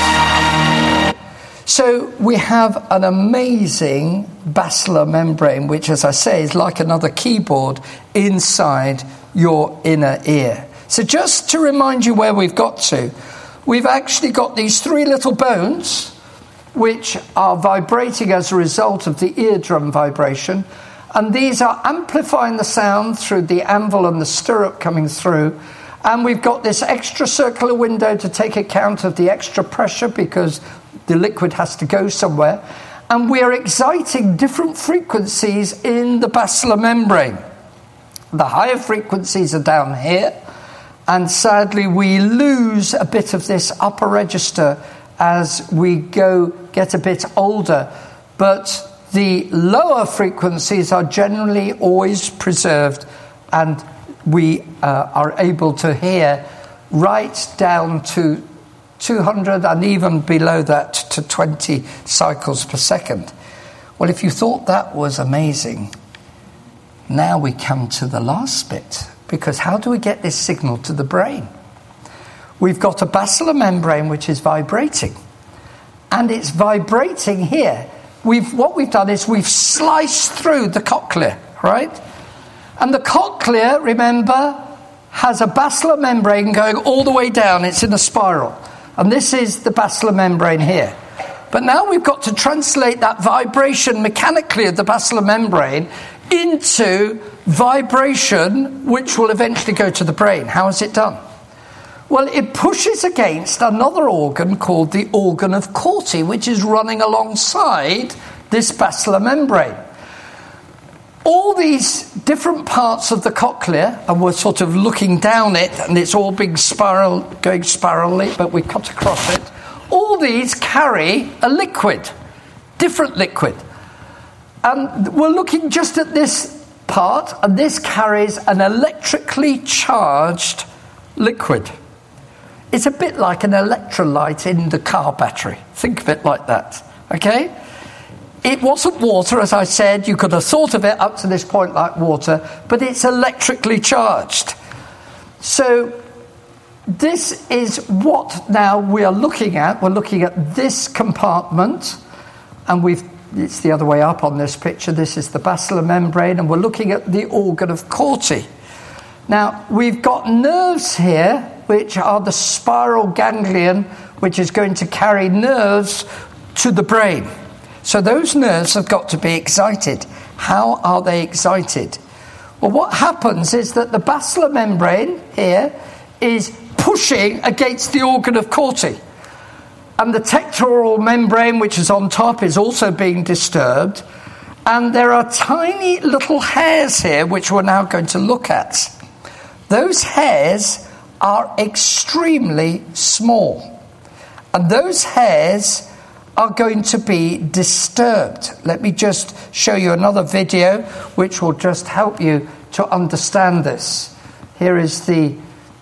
So we have an amazing basilar membrane, which, as I say, is like another keyboard inside your inner ear. So just to remind you where we've got to, we've actually got these three little bones, which are vibrating as a result of the eardrum vibration. And these are amplifying the sound through the anvil and the stirrup coming through. And we've got this extra circular window to take account of the extra pressure because the liquid has to go somewhere. And we are exciting different frequencies in the basilar membrane. The higher frequencies are down here. And sadly, we lose a bit of this upper register as we get a bit older. But the lower frequencies are generally always preserved, and we are able to hear right down to 200 and even below that to 20 cycles per second. Well, if you thought that was amazing, now we come to the last bit, because how do we get this signal to the brain? We've got a basilar membrane which is vibrating, and it's vibrating here. What we've done is we've sliced through the cochlea, right? And the cochlea, remember, has a basilar membrane going all the way down. It's in a spiral. And this is the basilar membrane here. But now we've got to translate that vibration mechanically of the basilar membrane into vibration, which will eventually go to the brain. How is it done? Well, it pushes against another organ called the organ of Corti, which is running alongside this basilar membrane. All these different parts of the cochlea, and we're sort of looking down it, and it's all being going spirally, but we cut across it. All these carry a liquid, different liquid. And we're looking just at this part, and this carries an electrically charged liquid. It's a bit like an electrolyte in the car battery. Think of it like that, okay? It wasn't water, as I said. You could have thought of it up to this point like water, but it's electrically charged. So this is what now we are looking at. We're looking at this compartment, and it's the other way up on this picture. This is the basilar membrane, and we're looking at the organ of Corti. Now, we've got nerves here, which are the spiral ganglion, which is going to carry nerves to the brain. So those nerves have got to be excited. How are they excited? Well, what happens is that the basilar membrane here is pushing against the organ of Corti. And the tectoral membrane, which is on top, is also being disturbed. And there are tiny little hairs here, which we're now going to look at. Those hairs are extremely small. And those hairs are going to be disturbed. Let me just show you another video which will just help you to understand this. Here is the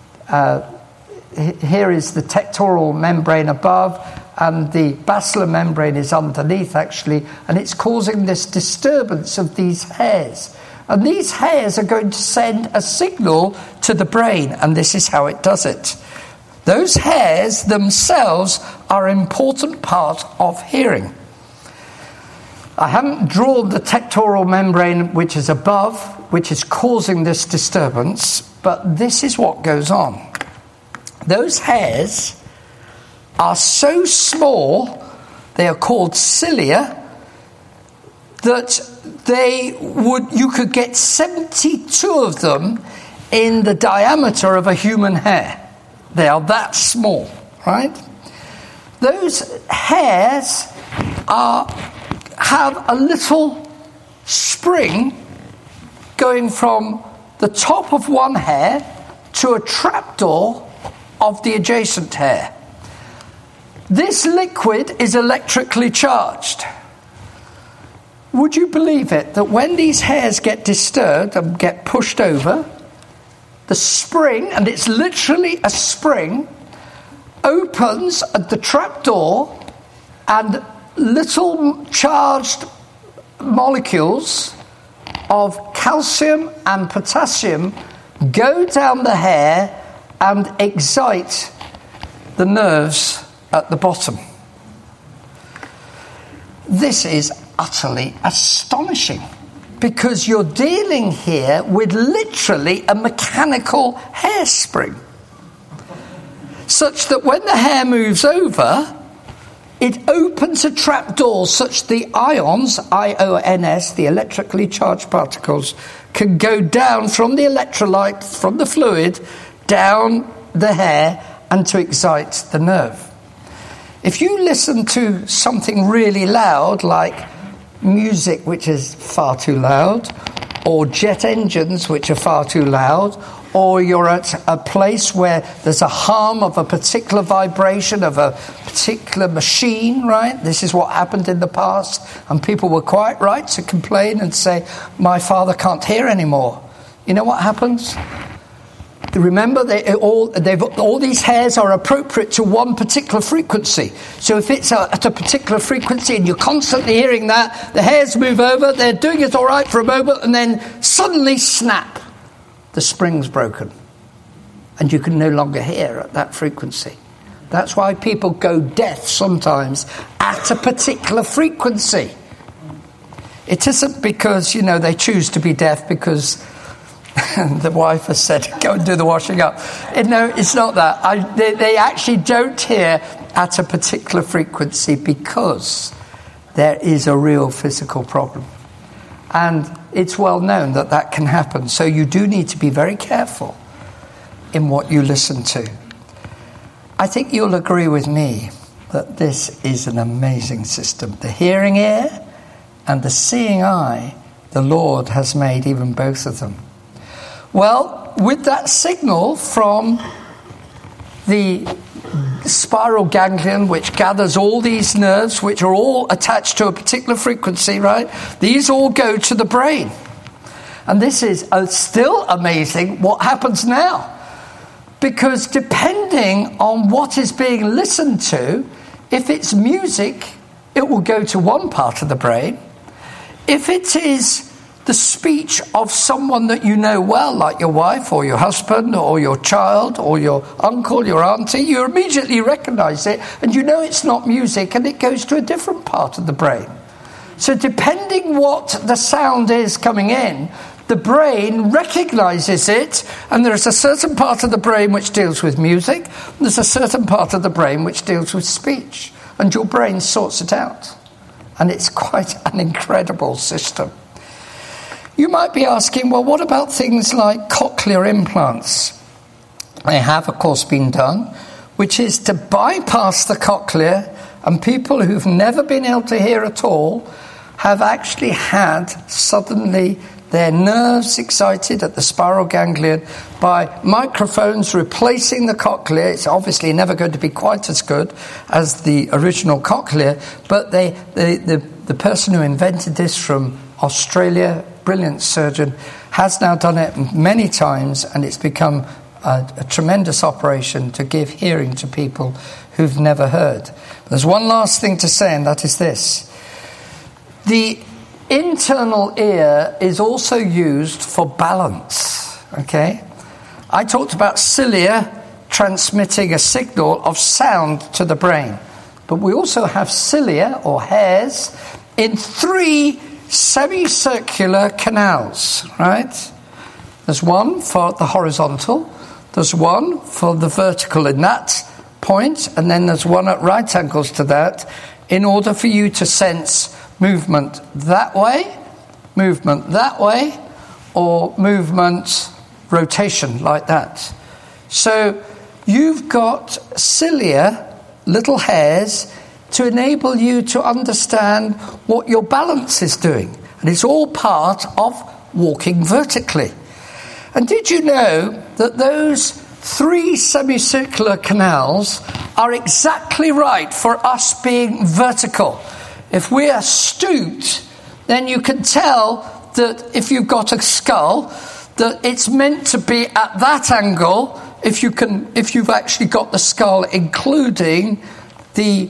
tectoral membrane above, and the basilar membrane is underneath, actually, and it's causing this disturbance of these hairs. And these hairs are going to send a signal to the brain, and this is how it does it. Those hairs themselves are an important part of hearing. I haven't drawn the tectoral membrane which is above, which is causing this disturbance, but this is what goes on. Those hairs are so small they are called cilia, that you could get 72 of them in the diameter of a human hair. They are that small, right? Those hairs have a little spring going from the top of one hair to a trapdoor of the adjacent hair. This liquid is electrically charged. Would you believe it that when these hairs get disturbed and get pushed over, the spring, and it's literally a spring, opens at the trapdoor, and little charged molecules of calcium and potassium go down the hair and excite the nerves at the bottom. This is utterly astonishing, because you're dealing here with literally a mechanical hairspring, such that when the hair moves over, it opens a trapdoor such the ions, IONS, the electrically charged particles, can go down from the electrolyte, from the fluid, down the hair and to excite the nerve. If you listen to something really loud, like music which is far too loud, or jet engines which are far too loud, or you're at a place where there's a hum of a particular vibration of a particular machine, right? This is what happened in the past, and people were quite right to complain and say, my father can't hear anymore. You know what happens? Remember, all these hairs are appropriate to one particular frequency. So if it's at a particular frequency and you're constantly hearing that, the hairs move over, they're doing it all right for a moment, and then suddenly, snap, the spring's broken. And you can no longer hear at that frequency. That's why people go deaf sometimes at a particular frequency. It isn't because, they choose to be deaf because the wife has said, go and do the washing up. No, it's not that. They actually don't hear at a particular frequency because there is a real physical problem. And it's well known that can happen. So you do need to be very careful in what you listen to. I think you'll agree with me that this is an amazing system. The hearing ear and the seeing eye, the Lord has made even both of them. Well, with that signal from the spiral ganglion, which gathers all these nerves, which are all attached to a particular frequency, right? These all go to the brain. And this is still amazing what happens now. Because depending on what is being listened to, if it's music, it will go to one part of the brain. If it is the speech of someone that you know well, like your wife or your husband or your child or your uncle, your auntie, you immediately recognize it and you know it's not music, and it goes to a different part of the brain. So depending what the sound is coming in, the brain recognizes it, and there's a certain part of the brain which deals with music, and there's a certain part of the brain which deals with speech, and your brain sorts it out. And it's quite an incredible system. You might be asking, well, what about things like cochlear implants? They have, of course, been done, which is to bypass the cochlea, and people who've never been able to hear at all have actually had suddenly their nerves excited at the spiral ganglion by microphones replacing the cochlea. It's obviously never going to be quite as good as the original cochlea, but the person who invented this from Australia, brilliant surgeon, has now done it many times, and it's become a tremendous operation to give hearing to people who've never heard. There's one last thing to say, and that is this. The internal ear is also used for balance, okay? I talked about cilia transmitting a signal of sound to the brain, but we also have cilia, or hairs, in 3 semicircular canals, right? There's one for the horizontal, there's one for the vertical in that point, and then there's one at right angles to that in order for you to sense movement that way, or movement rotation like that. So you've got cilia, little hairs, to enable you to understand what your balance is doing. And it's all part of walking vertically. And did you know that those 3 semicircular canals are exactly right for us being vertical? If we are stooped, then you can tell that if you've got a skull, that it's meant to be at that angle if you've actually got the skull including the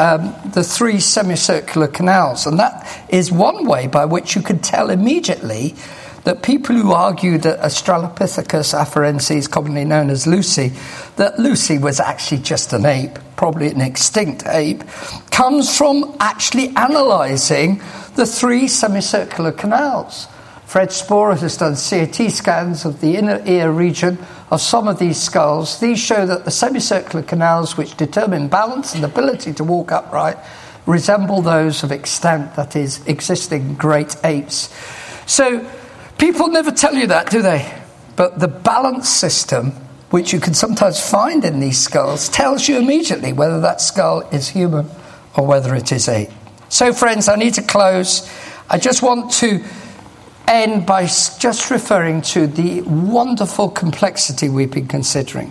3 semicircular canals. And that is one way by which you can tell immediately that people who argue that Australopithecus afarensis, commonly known as Lucy, that Lucy was actually just an ape, probably an extinct ape, comes from actually analysing the 3 semicircular canals. Fred Sporer has done CT scans of the inner ear region of some of these skulls. These show that the semicircular canals, which determine balance and ability to walk upright, resemble those of extant, that is, existing great apes. So people never tell you that, do they? But the balance system, which you can sometimes find in these skulls, tells you immediately whether that skull is human or whether it is ape. So, friends, I need to close. I just want to end by just referring to the wonderful complexity we've been considering.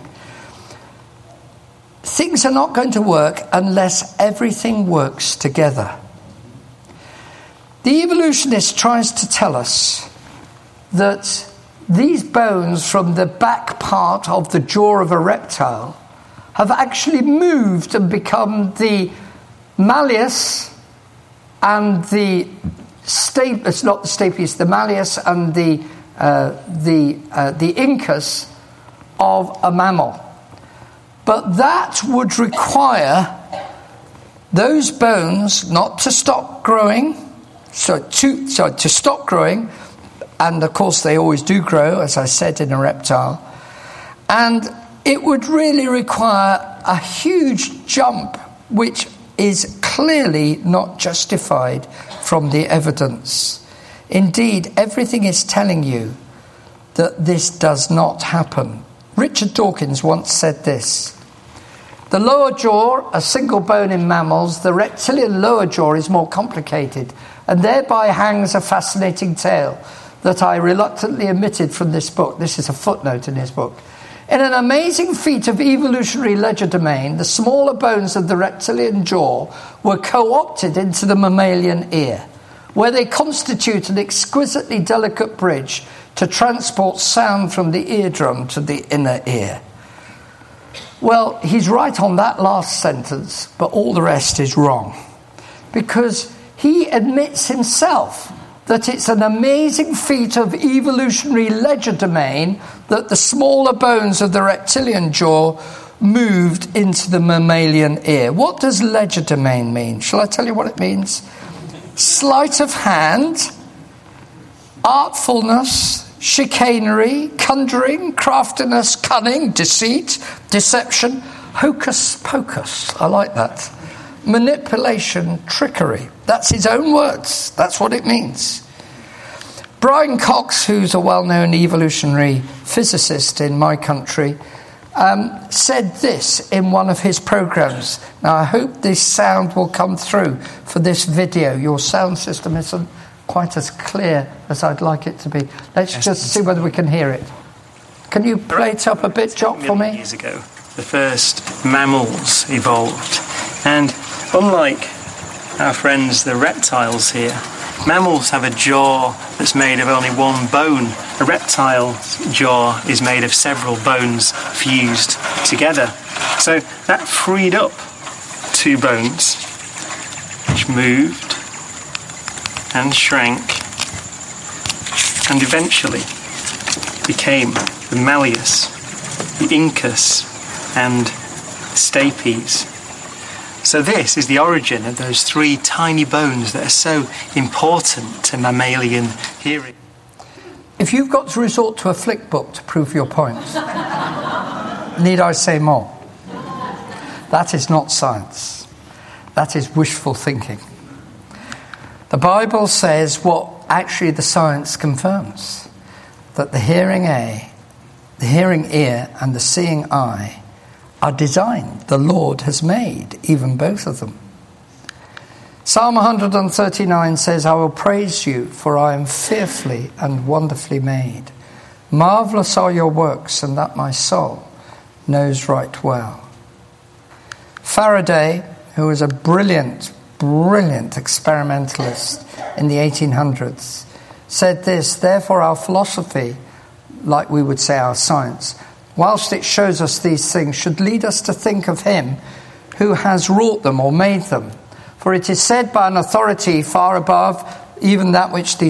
Things are not going to work unless everything works together. The evolutionist tries to tell us that these bones from the back part of the jaw of a reptile have actually moved and become the malleus and the stapes, not the stapes, the malleus and the incus of a mammal. But that would require those bones not to stop growing, to stop growing, and of course they always do grow, as I said, in a reptile. And it would really require a huge jump, which is clearly not justified from the evidence. Indeed, everything is telling you that this does not happen. Richard Dawkins once said this: the lower jaw, a single bone in mammals, the reptilian lower jaw is more complicated, and thereby hangs a fascinating tale that I reluctantly omitted from this book. This is a footnote in his book. In an amazing feat of evolutionary legerdemain, the smaller bones of the reptilian jaw were co-opted into the mammalian ear, where they constitute an exquisitely delicate bridge to transport sound from the eardrum to the inner ear. Well, he's right on that last sentence, but all the rest is wrong, because he admits himself that it's an amazing feat of evolutionary legerdemain that the smaller bones of the reptilian jaw moved into the mammalian ear. What does legerdemain mean? Shall I tell you what it means? Sleight of hand, artfulness, chicanery, conjuring, craftiness, cunning, deceit, deception, hocus pocus. I like that. Manipulation, trickery. That's his own words. That's what it means. Brian Cox, who's a well-known evolutionary physicist in my country, said this in one of his programs. Now, I hope this sound will come through for this video. Your sound system isn't quite as clear as I'd like it to be. Let's just see whether we can hear it. Can you play it up a bit, Jock, for me? Years ago, the first mammals evolved. And unlike our friends the reptiles here, mammals have a jaw that's made of only one bone. A reptile's jaw is made of several bones fused together. So that freed up 2 bones, which moved and shrank and eventually became the malleus, the incus and stapes. So this is the origin of those 3 tiny bones that are so important to mammalian hearing. If you've got to resort to a flick book to prove your point, need I say more? That is not science. That is wishful thinking. The Bible says what actually the science confirms, that the hearing ear and the seeing eye are designed. The Lord has made even both of them. Psalm 139 says, I will praise you, for I am fearfully and wonderfully made. Marvellous are your works, and that my soul knows right well. Faraday, who was a brilliant experimentalist in the 1800s, said this, therefore our philosophy, like we would say our science, whilst it shows us these things, should lead us to think of him who has wrought them or made them. For it is said by an authority far above even that which these